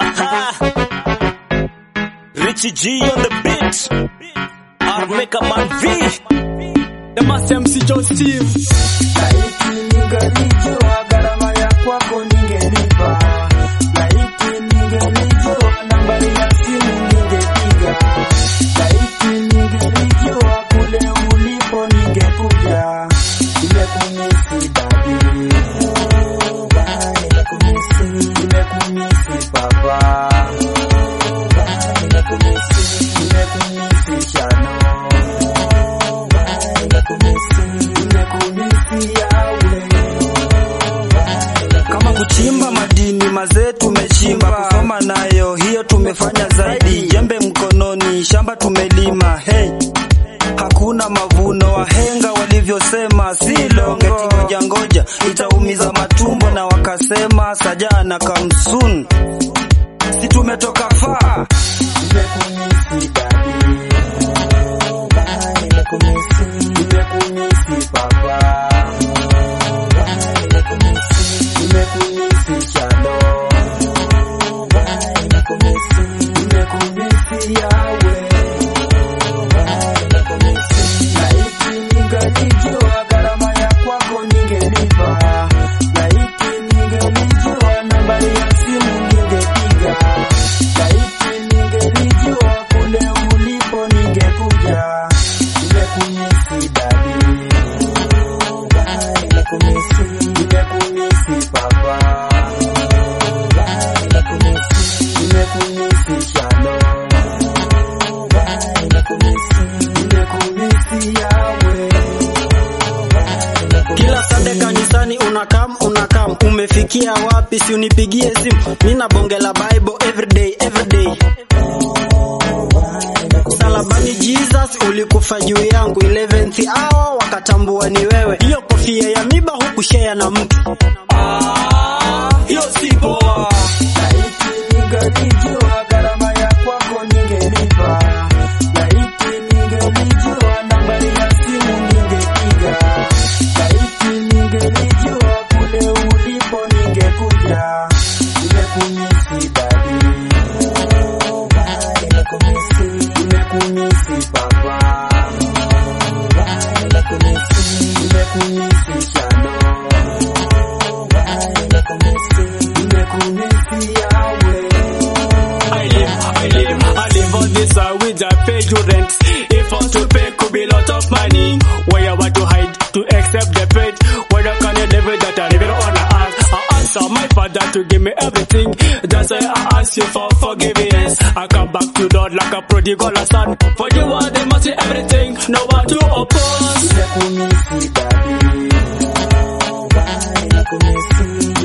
Richie G on the beat. I'll make a man V. The Master MC Joe Steve. Laiti ningelijua gharama ya kwako ningelipa. Laiti ningelijua nambari ya simu ningepiga. Laiti ningelijua kule ulipo ningekuja. Nimekumisi daddy, nimekumisi papa, nimekumisi shano, kama kuchimba madini mazee tumechimba, kusoma nayo hiyo tumefanya zaidi, jembe mkononi shamba tumelima. Hey, hakuna mavuno, wahenga walivyosema si longo, ngoja ngoja itaumiza matumbo, na wakasema sajana kamsun, si tumetoka faa. nimekumisi daddy, nimekumisi papa, nimekumisi shano, nimekumisi yawe. Laiti ningelijua gharama ya kwako ningelipa. Laiti ningelijua nambari ya simu ningepiga. Laiti ningelijua kule ulipo ningekuja. Nimekumisi daddy, nimekumisi papa, nimekumisi shano, nimekumisi yawe. Kila Sunday kanisani unakam, umefikia wapi? Si unipigie simu, mina bonge la Bible everyday. Salabani Jesus ulikufa juu yangu, 11th hour wakatambua ni wewe. Hiyo kofia ya miba hukushare na mtu, hiyo si poa. Laiti ningelijua gharama ya kwako ningelipa. Laiti ningelijua nambari ya simu ningepiga. Laiti ningelijua kule ulipo ningekuja. Nimekumisi daddy, nimekumisi papa, nimekumisi shano, nimekumisi yawe. I live on this side with a pay to rent. If I'm to pay could be lot of money. Where you want to hide to accept the fate? Where you can live with that I live it on the earth. I answer my father to give me everything. That's why I ask you for forgiveness. I come back to Lord like a prodigal son. For you are the mercy everything. No one to oppose. Nimekumisi daddy,